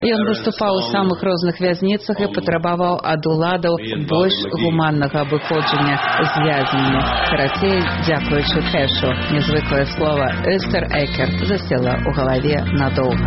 Ён выступаў у самых розных вязніцах і патрабаваў ад уладаў больш гуманнага абыходжання з вязнямі. Карацей, дзякуючы кэшу, незвыклае слова «Эстер Экер» засела ў галаве надоўга.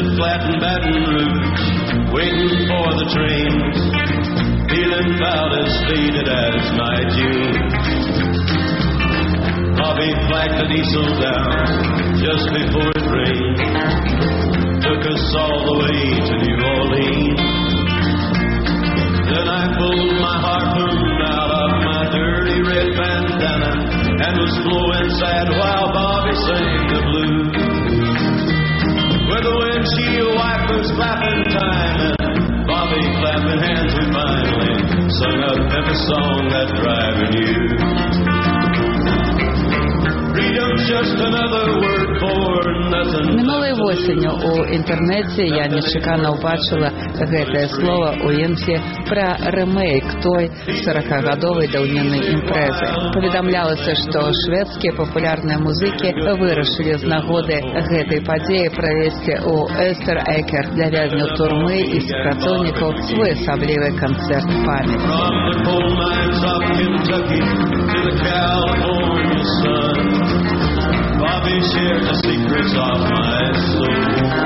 Bobby flagged the diesel down just before it rained. Took us all the way to New Orleans. Then I pulled my harpoon out of my dirty red bandana and was blowing sad while Bobby sang the blues. With the windshield wipers clapping time and Bobby clapping hands, we finally sung up every song that driving you. Мінулай восенню у інтэрнэце я нечакана ўбачыла гэтае слова ў імсе пра рэмейк той 40-гадовай даўніннай імпрэзы. Паведамлялася, што шведскія папулярныя музыкі вырашылі з нагоды гэтай падзеі правесці ў Эстер Экер для вязняў турмы і супрацоўнікаў своеасаблівы канцэрт памяці. Bobby shared the secrets of my soul,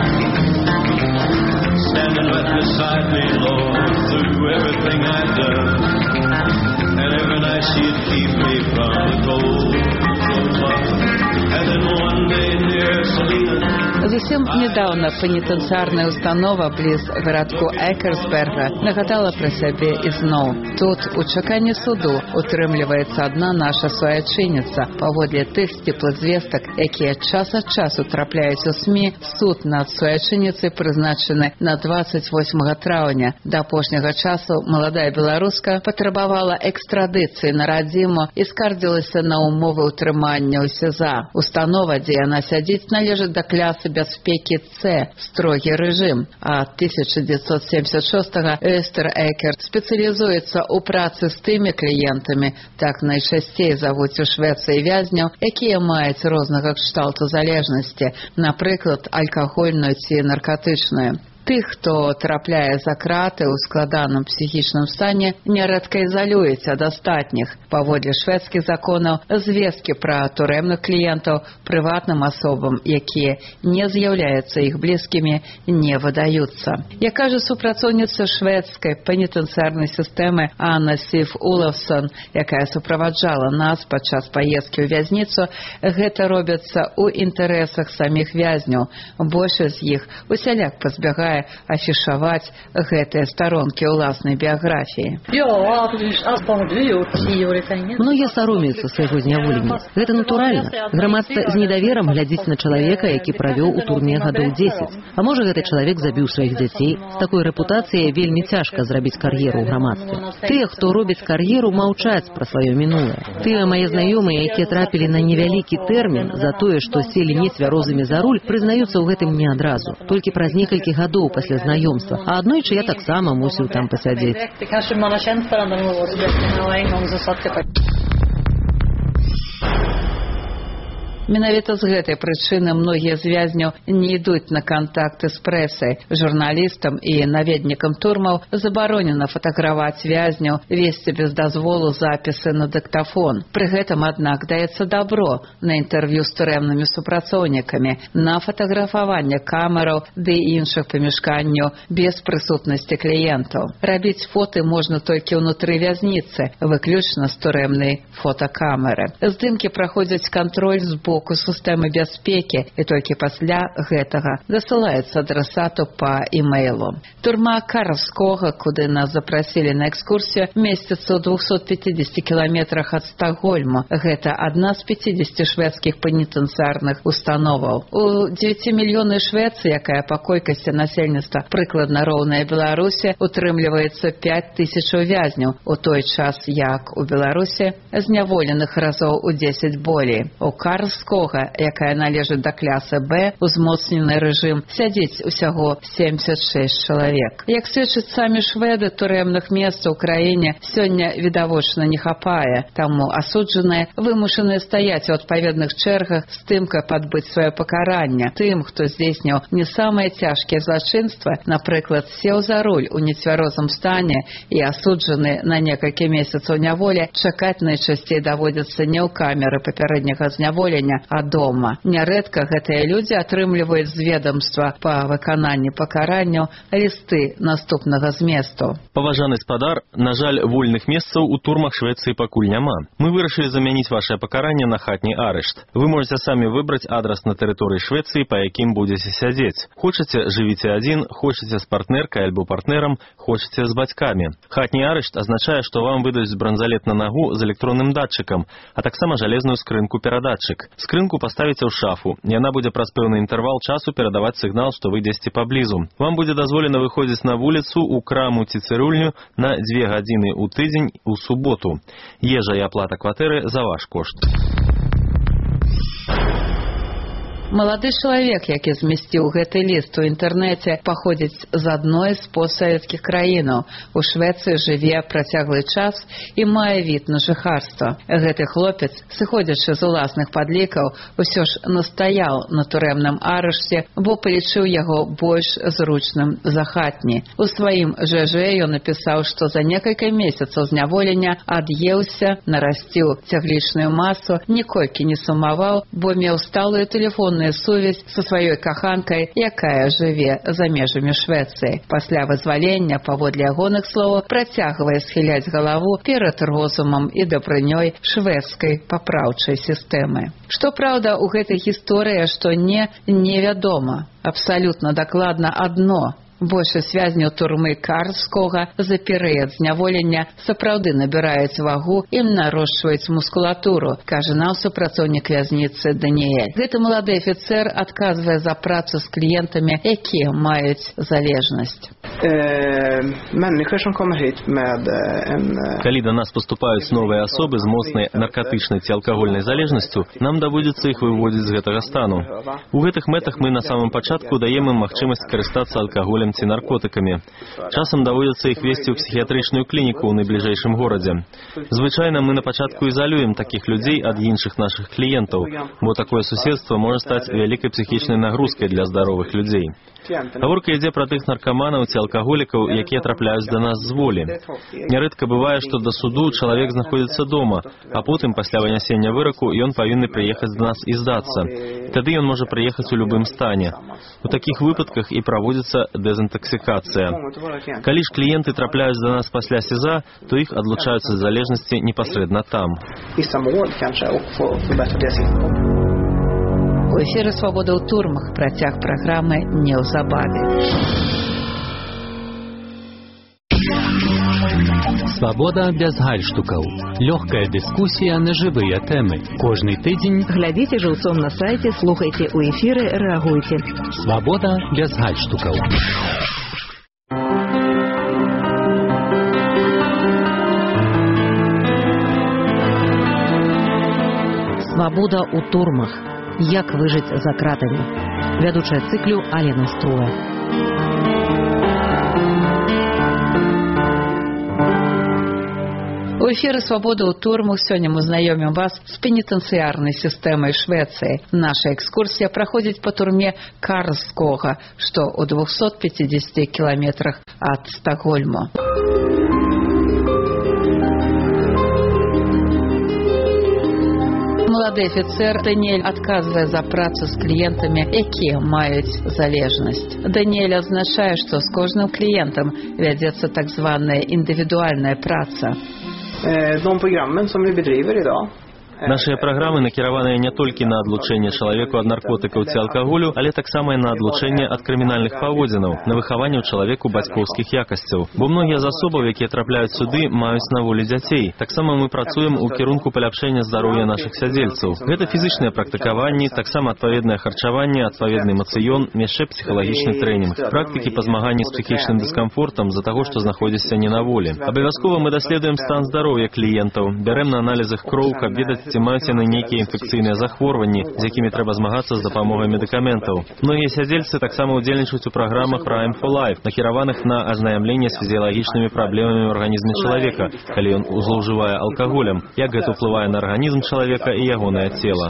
standing right beside me, Lord, through everything I'd done, and every night she'd keep me from the cold. And then one day near Salina. Зусім недавно пенітенциарная установа близ гарадку Экерсберга нагадала пра сябе ізноў. Тут у чаканні суду утрымліваецца адна наша суайчынніца. Паводле тых сціплых звестак, якія час ад часу трапляюць у СМІ, суд над суайчынніцай прызначаны на 28 траўня. Да апошняга часу маладая беларуска патрабавала экстрадыцыі на радзіму і скардзілася на умовы ўтрымання ў СІЗА. Установа, дзе яна сядзіць, належыць да клясы бяспекі С, строгі рэжым. А 1976-го Эстер Экер спецыялізуецца ў працы з тымі кліентамі, так найчасцей завуць у Швецыі вязняў, якія маюць рознага кшталту залежнасці, напрыклад, алкагольную ці наркатычную. Тых, хто трапляе за краты ў складаным псіхічным стане, нярэдка ізалююць ад астатніх. Паводле шведскіх законаў, звесткі пра турэмных кліентаў прыватным асобам, якія не з'яўляюцца іх блізкімі, не выдаюцца. Як кажа супрацоўніца шведскай пенітенциарнай сістэмы Анна Сиф Улафсон, якая суправаджала нас падчас паездкі ў вязніцу, гэта робіцца ў інтарэсах саміх вязняў. Большасць з іх усяляк пазбягае афішаваць гэтыя старонкі ўласнай біяграфіі. Многія саромеюцца свайго зняволення. Гэта натуральна. Грамадства з недаверам глядзіць на чалавека, які правёў у турме гадоў 10. А можа, гэты чалавек забіў сваіх дзяцей. З такой рэпутацыяй вельмі цяжка зрабіць кар'еру ў грамадстве. Тыя, хто робіць кар'еру, маўчаць пра сваё мінулае. Тыя мае знаёмыя, якія трапілі на невялікі тэрмін за тое, што селі нецвярозымі за руль, прызнаюцца ў гэтым не адразу, толькі праз некалькі гадоў пасля знаёмства. А аднойчы я таксама мусіў там пасядзець. Менавіта з гэтай прычыны многія з вязняў не ідуць на кантакты з прэсай. Журналістам і наведнікам турмаў забаронена фатаграфаваць вязняў, весці без дазволу запісы на дыктафон. Пры гэтым, аднак, даецца дабро на інтэрв'ю з турэмнымі супрацоўнікамі, на фатаграфаванне камераў ды іншых памяшканняў без прысутнасці кліентаў. Рабіць фоты можна толькі ўнутры вязніцы, выключна з турэмнай фотакамеры. Здымкі праходзяць кантроль з боку сістэмы бяспекі і толькі пасля гэтага дасылаецца адрасату па имейлу. Турма Карскога, куды нас запрасілі на экскурсію, месціцца ў 250 кіламетрах ад Стокгольма. Гэта адна з 50 шведскіх пенітенциарных установаў. У 9-мільённай Швецыі, якая па колькасці насельніцтва прыкладна роўная Беларусі, утрымліваецца 5000 вязняў, у той час як у Беларусі зняволеных разоў у 10 болей. У Карск Карскога, якая належыць да клясы Б, узмоцнены рэжым, сядзіць усяго 76 чалавек. Як сведчаць самі шведы, турэмных месцаў у краіне сёння відавочна не хапае, таму асуджаныя вымушаныя стаяць у адпаведных чэргах з тым, каб адбыць сваё пакаранне. Тым, хто здзейсніў не самыя цяжкія злачынствы, напрыклад, сеў за руль у нецвярозым стане і асуджаны на некалькі месяцаў няволі, чакаць найчасцей даводзіцца не ў камеры папярэдняга зняволення, а дома. Нярэдка гэтыя людзі атрымліваюць з ведомства па выкананні пакаранняў лісты наступнага зместу. Паважаны спадар, на жаль, вольных месцаў у турмах Швецыі пакуль няма. Мы вырашылі замяніць вашае пакаранне на хатні арышт. Вы можете самі выбраць адрас на тэрыторыі Швецыі, па якім будзеце сядзець. Хочаце, жывіце адзін, хочаце з партнеркай альбо партнерам, хочаце з бацькамі. Хатні арышт азначае, што вам выдаюць бранзалет на нагу з электронным датчыкам, а таксама жалезную скрынку-перадатчык. Скрынку паставіце ў шафу. Яна будзе праз пэўны інтэрвал часу перадаваць сігнал, што вы дзесьці паблізу. Вам будзе дазволена выходзіць на вуліцу, у краму ці цырульню на 2 гадзіны ў тыдзень у суботу. Ежа і аплата кватэры за ваш кошт. Малады чалавек, які змясціў гэты ліст у інтэрнэце, паходзіць з адной з постсавецкіх краінаў. У Швецыі жыве працяглы час і мае від на жыхарства. Гэты хлопец, сыходзячы з уласных падлікаў, усё ж настаяў на турэмным арышце, бо палічыў яго больш зручным за хатні. У сваім ЖЖ ён напісаў, што за некалькі месяцаў зняволення ад'еўся, нарасціў цяглічную масу, ніколькі не сумаваў, бо меў сталую тэлефонную сувязь са сваёй каханкай, якая жыве за межамі Швецыі. Пасля вызвалення, паводле ягоных словаў, працягвае схіляць галаву перад розумам і дабрынёй шведскай папраўчай сістэмы. Што праўда, у гэтай гісторыі, што невядома. Абсалютна дакладна адно. Большасць вязняў турмы Карскога за перыяд зняволення сапраўды набіраюць вагу і нарошчваюць мускулатуру, кажа нам супрацоўнік вязніцы Даніэль. Гэты малады афіцэр адказвае за працу з кліентамі, якія маюць залежнасць. Калі да нас паступаюць новыя асобы з моцнай наркатычнай ці алкагольнай залежнасцю, нам даводзіцца іх выводзіць з гэтага стану. У гэтых мэтах мы на самым пачатку даем ім магчымасць карыстацца алкаголем ці наркотыкамі. Часам даводзіцца іх весці ў псіхіятрычную клініку ў найбліжэйшым горадзе. Звычайна мы на пачатку ізалюем такіх людзей ад іншых нашых кліентаў, бо такое суседства можа стаць вялікай псіхічнай нагрузкай для здаровых людзей. Гаворка ідзе пра тых наркаманаў ці алкаголікаў, якія трапляюць да нас з волі. Нярэдка бывае, што да суду чалавек знаходзіцца дома, а потым, пасля вынясення выраку, ён павінны прыехаць да нас і здацца. Тады ён можа прыехаць у любым стане. У такіх выпадках і праводзіцца дэзінтаксікацыя. Калі ж кліенты трапляюць да нас пасля СІЗА, то іх адлучаюцца з залежнасці непасрэдна там. У эфіры «Свабода ў турмах», працяг праграмы неўзабаве. Свабода без гальштукаў. Лёгкая дыскусія на жывыя тэмы. Кожны тыдзень глядзіце жыўцом на сайце, слухайце ў эфіры, рэагуйце. Свабода без гальштукаў. Свабода ў турмах. Як выжыць за кратамі. Вядучая цыклю Алена Струга. У эфіры «Свабода ў турмах» сёння мы знаёмім вас з пенітэнцыярнай сістэмай Швецыі. Наша экскурсія праходзіць па турме Карскога, што ў 250 кіламетрах ад Стакгольма. Малады афіцэр Даніэль адказвае за працу з кліентамі, якія маюць залежнасць. Даніэль азначае, што з кожным кліентам вядзецца так званая індывідуальная праца. De programmen som vi bedriver idag. Нашыя праграмы накіраваныя не толькі на адлучэнне чалавеку ад наркотыкаў ці алкаголю, але таксама і на адлучэнне ад крымінальных паводзінаў, на выхаванне ў чалавеку бацькоўскіх якасцяў. Бо многія з асобаў, якія трапляюць сюды, маюць на волі дзяцей. Таксама мы працуем у кірунку паляпшэння здароўя нашых сядзельцаў. Гэта фізычныя практыкаванні, таксама адпаведнае харчаванне, адпаведны эмацыён, яшчэ псіхалагічны трэнінг, практыкі па змаганні з псіхічным дыскамфортам з-за таго, што знаходзішся не на волі. Абавязкова мы даследуем стан здароўя кліентаў, бярэм на аналіз іх кроў, каб ведаць, ці маюць яны нейкія інфекцыйныя захворванні, з якімі трэба змагацца з дапамогай медыкаментаў. Многія сядзельцы таксама ўдзельнічаюць у праграмах Prime for Life, накіраваных на азнаямленне з фізіялагічнымі праблемамі ў арганізме чалавека, калі ён злоўжывае алкаголем, як гэта ўплывае на арганізм чалавека і ягонае цела.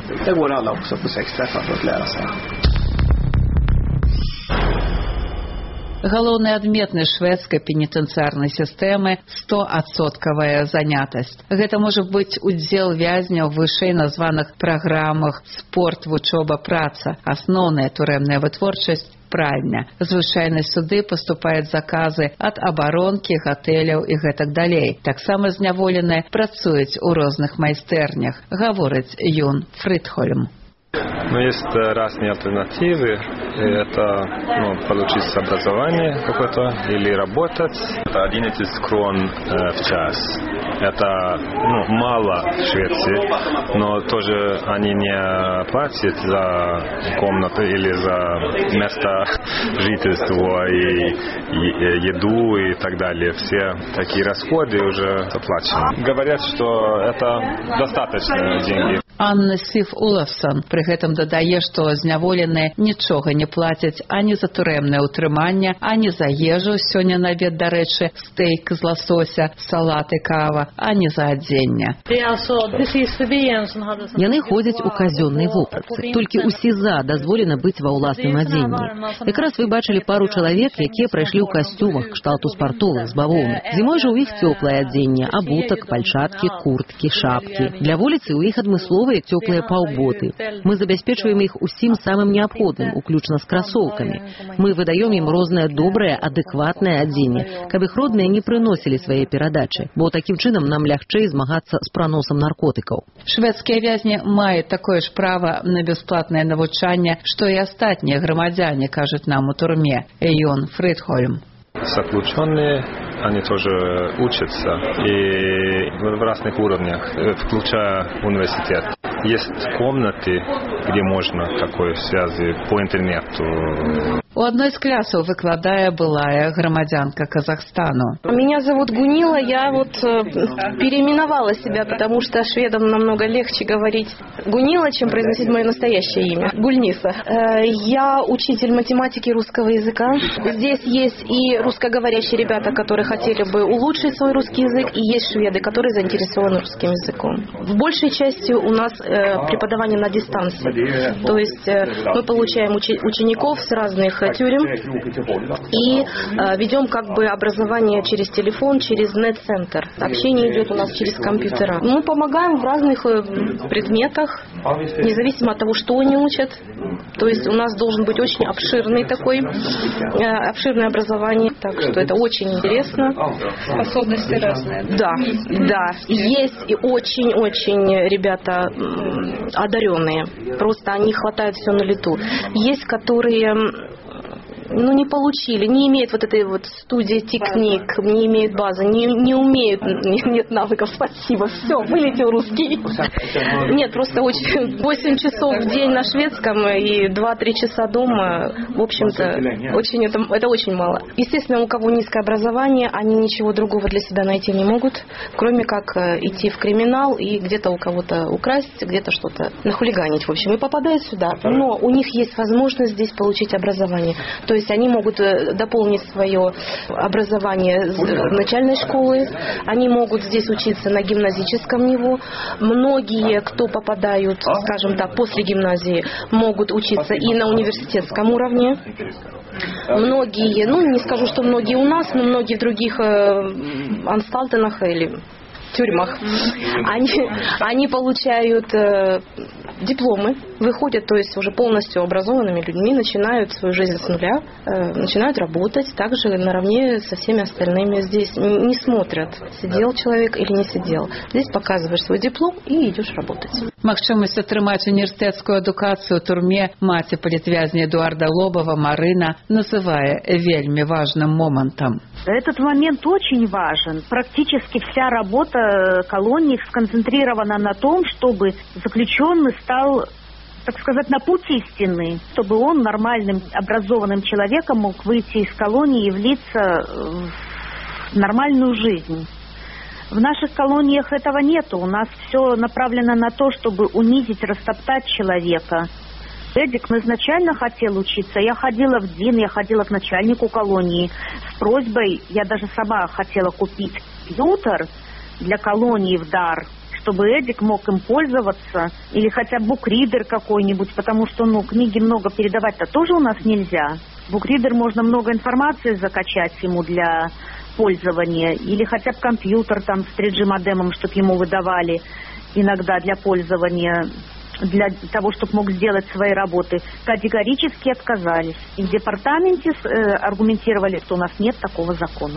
Галоўны адметнасць шведскай пенітэнцыярнай сістэмы – 100% занятасць. Гэта можа быць удзел вязняў в вышэй названых праграмах спорт, вучоба, праца, асноўная турэмная вытворчасць, пральня. Звычайна сюды паступаюць заказы ад абаронкі, гатэляў і гэтак далей. Таксама зняволеныя працуюць у розных майстэрнях, гаворыць Юн Фридхольм. Но есть разные альтернативы. Это получить образование какое-то или работать. Это 11 крон в час. Это мало в Швеции, но тоже они не платят за комнату или за место жительства и еду и так далее. Все такие расходы уже заплачены. Говорят, что это достаточно деньги. Анна Сиф Улафсон пры гэтым дадае, што зняволеныя нічога не плацяць ані за турэмнае ўтрыманне, ані за ежу, сёння на абед, дарэчы, стейк з ласося, салат і кава, ані за адзенне. Яны ходзяць у казённай вопратцы. Толькі ў СІЗА дазволена быць ва ўласным адзенні. Якраз вы бачылі пару чалавек, якія прайшлі ў касцюмах кшталту спартовых з бавоўны. Зімой жа ў іх цёплае адзенне, абутак, пальчаткі, курткі, шапкі. Для вуліцы ў іх адмысловыя цёплыя паўботы. Мы забяспечваем іх усім самым неабходным, уключна з красоўкамі. Мы выдаём ім рознае добрае, адэкватнае адзенне, каб іх родныя не прыносілі свае перадачы, бо такім чынам нам лягчэй змагацца з праносам наркотыкаў. Шведскія вязні маюць такое ж права на бясплатнае навучанне, што і астатнія грамадзяне, кажуць нам у турме. Юн Фридхольм. Заключенные, они тоже учатся и в разных уровнях, включая университет. Есть комнаты, где можно такой связи по интернету. У одной з клясаў выкладае былая громадянка Казахстану. Меня зовут Гунила, я переименовала себя, потому что шведам намного легче говорить Гунила, чем произносить мое настоящее имя. Гульниса. Я учитель математики и русского языка. Здесь есть и русскоговорящие ребята, которые хотели бы улучшить свой русский язык, и есть шведы, которые заинтересованы русским языком. В большей части у нас преподавание на дистанции. То есть мы получаем учеников с разных тюрем и ведем как бы образование через телефон, через нет-центр. Общение идет у нас через компьютера. Мы помогаем в разных предметах, независимо от того, что они учат. То есть у нас должен быть очень обширное обширное образование. Так что это очень интересно. Способности разные. Да. Есть и очень-очень ребята одаренные. Просто они хватают все на лету. Есть, которые не получили, не имеют вот этой вот студии техник, не имеют базы, не умеют, нет навыков, спасибо, все, вылетел русский. Нет, просто 8 часов в день на шведском и 2-3 часа дома, в общем-то, это очень мало. Естественно, у кого низкое образование, они ничего другого для себя найти не могут, кроме как идти в криминал и где-то у кого-то украсть, где-то что-то нахулиганить, в общем, и попадают сюда. Но у них есть возможность здесь получить образование. То есть они могут дополнить свое образование с начальной школы, они могут здесь учиться на гимназическом niveau. Многие, кто попадают, скажем так, после гимназии, могут учиться и на университетском уровне. Многие, не скажу, что многие у нас, но многие в других ансталтенах или тюрьмах, они получают дипломы, выходят, то есть уже полностью образованными людьми, начинают свою жизнь с нуля, начинают работать также наравне со всеми остальными. Здесь не смотрят, сидел человек или не сидел. Здесь показываешь свой диплом и идешь работать. Магчымасць атрымаць універсітэцкую адукацыю ў турме маці палітвязня Эдуарда Лобова Марына называе вельмі важным момантом. Этот момент очень важен. Практически вся работа колонии сконцентрирована на том, чтобы заключенный стал, так сказать, на путь истины, чтобы он нормальным, образованным человеком мог выйти из колонии и влиться в нормальную жизнь. В наших колониях этого нету. У нас все направлено на то, чтобы унизить, растоптать человека. Эдик изначально хотел учиться. Я ходила в ДИН, я ходила к начальнику колонии с просьбой, я даже сама хотела купить компьютер для колонии в дар, чтобы Эдик мог им пользоваться, или хотя бы букридер какой-нибудь, потому что, книги много передавать-то тоже у нас нельзя. Букридер можно много информации закачать ему для пользования, или хотя бы компьютер там с 3G модемом, чтобы ему выдавали иногда для пользования, для того, чтобы мог сделать свои работы. Категорически отказались. И в департаменте аргументировали, что у нас нет такого закона.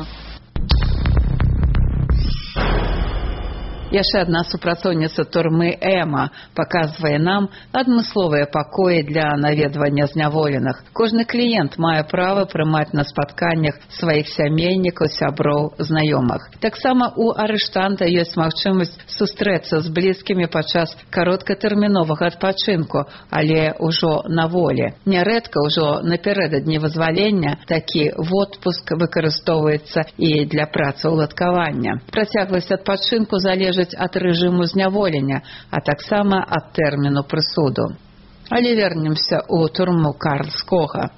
Яшчэ адна супрацоўніца турмы Эма паказвае нам адмысловыя пакоі для наведвання зняволеных. Кожны кліент мае права прымаць на спатканнях сваіх сямейнікаў, сяброў, знаёмых. Таксама у арыштанта ёсць магчымасць сустрэцца з блізкімі падчас кароткатэрміновага адпачынку, але ўжо на волі. Нярэдка ўжо напярэдадні вызвалення такі водпуск выкарыстоўваецца і для працаўладкавання. Працягласць адпачынку залежыць ад рэжыму зняволення, а таксама ад тэрміну прысуду. Але вернемся ў турму Карлскога.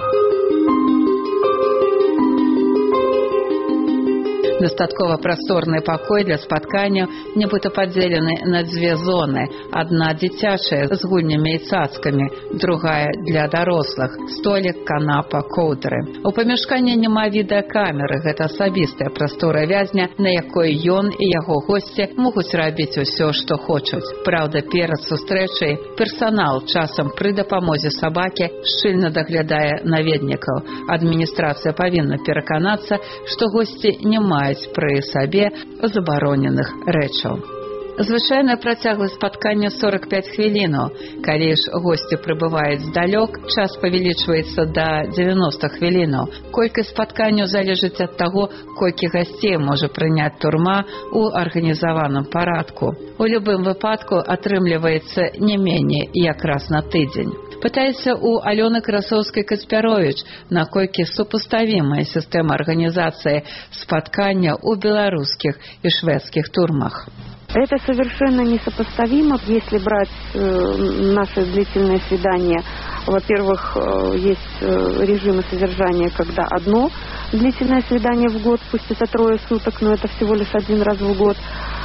Дастаткова прасторны пакой для спатканняў, нібыта падзелены на дзве зоны. Адна дзіцячая з гульнямі і цацкамі, другая для дарослых. Столік, канапа, коўдры. У памяшканні няма відэакамеры, гэта асабістая прастора вязня, на якой ён і яго госці могуць рабіць усё, што хочуць. Праўда, перад сустрэчай персанал часам пры дапамозе сабакі шчыльна даглядае наведнікаў. Адміністрацыя павінна пераканацца, што госці не маюць пры сабе забароненых рэчаў. Звычайная працягласць спаткання 45 хвілінаў. Калі ж госці прыбываюць здалёк, час павялічваецца да 90 хвілінаў. Колькасць спатканняў залежыць ад таго, колькі гасцей можа прыняць турма ў арганізаваным парадку. У любым выпадку атрымліваецца не меней як раз на тыдзень. Пытаецца у Алёны Красоўскай-Кацпяровіч, наколькі супаставімая сістэма арганізацыі спаткання ў беларускіх і шведскіх турмах. Это совершенно несопоставимо, если брать наши длительные свидания. Во-первых, есть режимы содержания, когда одно длительное свидание в год, пусть это 3 суток, но это всего лишь 1 раз в год.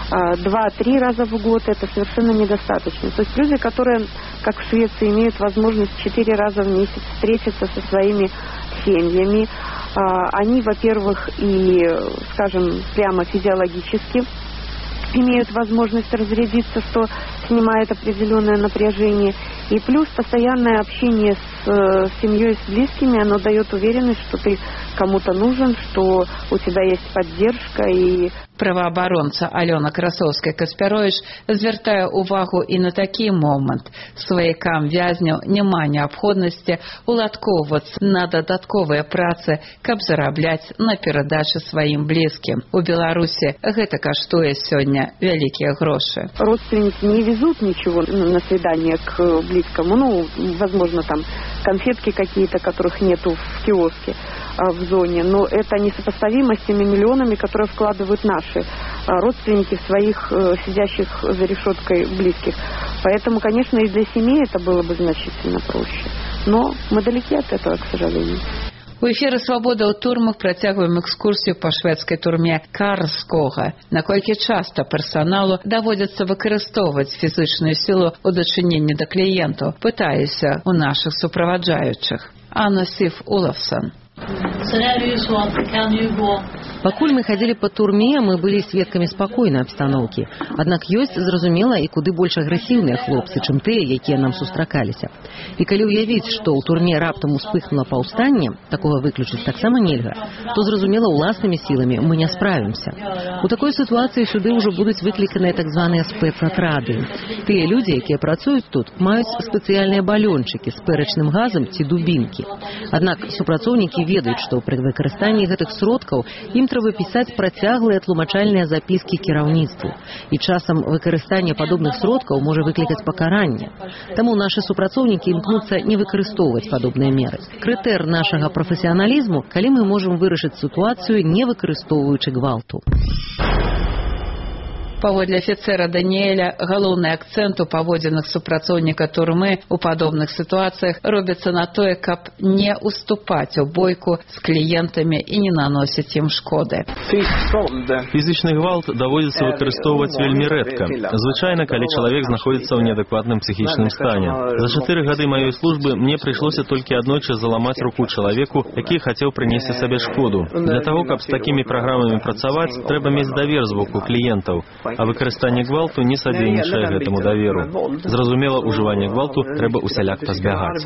2-3 раза в год это совершенно недостаточно. То есть люди, которые, как в Швеции, имеют возможность 4 раза в месяц встретиться со своими семьями, они, во-первых, и, скажем, прямо физиологически имеют возможность разрядиться, что снимает определенное напряжение. И плюс постоянное общение с семьей, с близкими, оно дает уверенность, что ты кому-то нужен, что у тебя есть поддержка. И праваабаронца Алёна Красоўская-Кацпяровіч звяртае ўвагу і на такі момант. Сваякам вязняў няма неабходнасці уладкоўвацца на дадатковыя працы, каб зарабляць на перадачы сваім блізкім. У Беларусі гэта каштуе сёння вялікія грошы. Родственники не везут ничего на свидание к близкому. Возможно, там конфетки какие-то, которых нету в киоске в зоне, но это несопоставимо с теми миллионами, которые вкладывают наши родственники в своих сидящих за решеткой близких. Поэтому, конечно, и для семей это было бы значительно проще. Но мы далеки от этого, к сожалению. У эфіры «Свабода» ў турмах працягваем экскурсію па шведскай турме Карлскога. Наколькі часта персаналу даводзіцца выкарыстоўваць фізычную сілу ў дачыненні да кліентаў, пытаюся у нашых суправаджаючых. Анна Сиф Олафсон. Пакуль мы ходили по турме, мы были сведками спокойной обстановки. Однако есть, зразумела, и куды больше агрессивные хлопцы, чем те, якія нам сустракаліся. И коли уявить, что у турме раптом успыхнуло паўстанне, такого выключить таксама нельга, то, зразумела, уласнымі силами мы не справимся. У такой ситуации сюды уже будут выкликаны так званые спецотрады. Те люди, якія працуюць тут, маюць спецыяльныя балёнчыкі з пэрачным газам ці дубінкі. Однако супрацоўнікі ведаюць, што пры выкарыстанні гэтых сродкаў ім трэба пісаць працяглыя тлумачальныя запіскі кіраўніцтву. І часам выкарыстанне падобных сродкаў можа выклікаць пакаранне. Таму нашы супрацоўнікі імкнуцца не выкарыстоўваць падобныя меры. Крытэр нашага прафесіяналізму, калі мы можам вырашыць сітуацыю, не выкарыстоўваючы гвалту. Паводле офіцера Даніэля, галоўны акцэнт у паводзінах супрацоўніка турмы ў падобных сітуацыях робіцца на тое, каб не уступаць у бойку з кліентамі і не наносіць ім шкоды. Фізічны гвалт даводзіцца выкарыстоўваць вельмі рэдка. Звычайна, калі чалавек знаходзіцца ў неадэкватным псіхічным стане. За 4 гады маёй службы мне прыйшлося толькі аднойчы заламаць руку чалавеку, які хацеў прынесці сабе шкоду. Для таго, каб з такімі праграмамі працаваць, трэба мець давер з боку кліентаў, а выкарыстанне гвалту не садзейнічае гэтаму даверу. Зразумела, ужыванне гвалту трэба усяляк пазбягаць.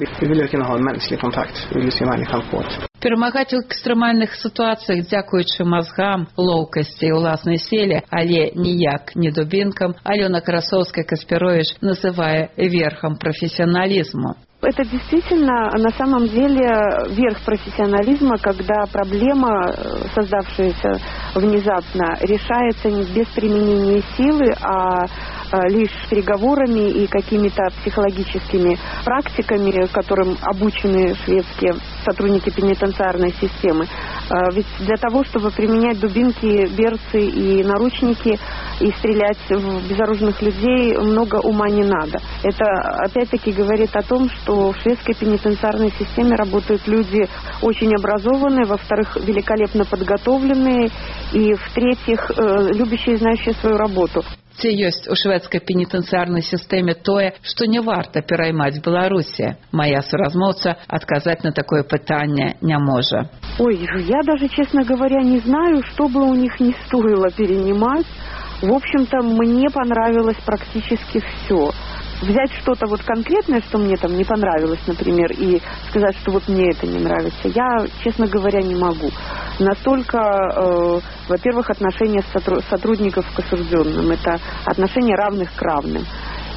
Перамагаць у экстрэмальных сітуацыях дзякуючы мазгам, лоўкасці і ўласнай сіле, але ніяк не дубінкам, Алёна Красовская-Каспіровіч называе верхам профессионализму. Это действительно на самом деле верх профессионализма, когда проблема, создавшаяся внезапно, решается не без применения силы, а лишь переговорами и какими-то психологическими практиками, которым обучены шведские сотрудники пенитенциарной системы. Ведь для того, чтобы применять дубинки, берцы и наручники и стрелять в безоружных людей, много ума не надо. Это опять-таки говорит о том, что в шведской пенитенциарной системе работают люди очень образованные, во-вторых, великолепно подготовленные, и в-третьих, любящие и знающие свою работу. Ці ёсць у шведскай пенітэнцыярнай сістэме тое, што не варта пераймаць Беларусі? Моя суразмоўца адказаць на такое пытанне не можа. Ой, я даже, честно говоря, не знаю, что бы у них не стоило перенимать. В общем-то, мне понравилось практически все. Взять что-то вот конкретное, что мне там не понравилось, например, и сказать, что вот мне это не нравится, я, честно говоря, не могу. Настолько, во-первых, отношения сотрудников к осужденным, это отношения равных к равным.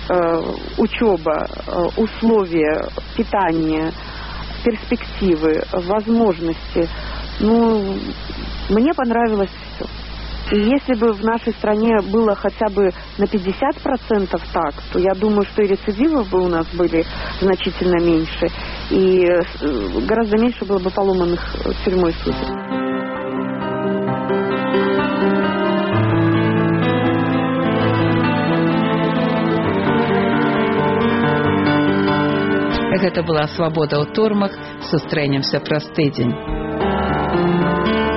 Учеба, условия, питание, перспективы, возможности. Ну, мне понравилось все. И если бы в нашей стране было хотя бы на 50% так, то я думаю, что и рецидивов бы у нас были значительно меньше, и гораздо меньше было бы поломанных тюрьмой судеб. Гэта была «Свабода ў турмах». Сустрэнемся праз тыдзень.